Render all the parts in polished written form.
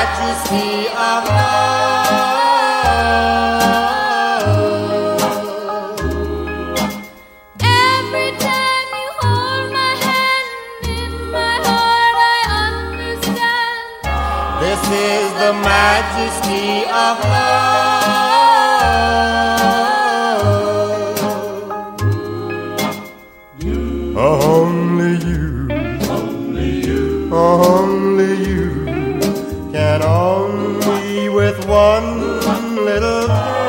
majesty of love. Every time you hold my hand, in my heart I understand. This is the majesty of love. Only you can own me with one little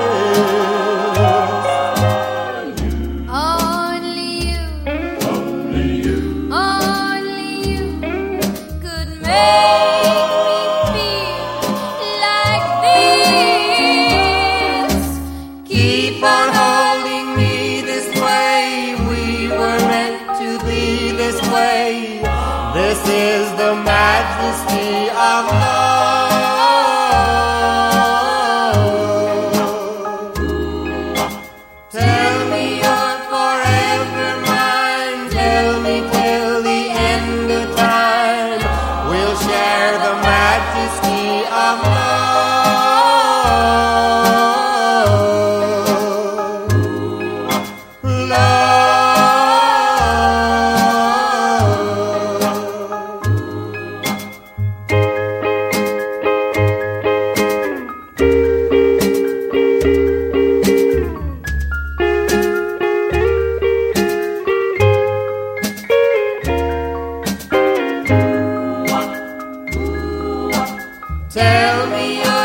kiss. Only you could make me feel like this. Keep on holding me this way. We were meant to be this way. This is the majesty of love. Tell me you're forever mine. Tell me till the end of time. We'll share the majesty of love. Love. Tell me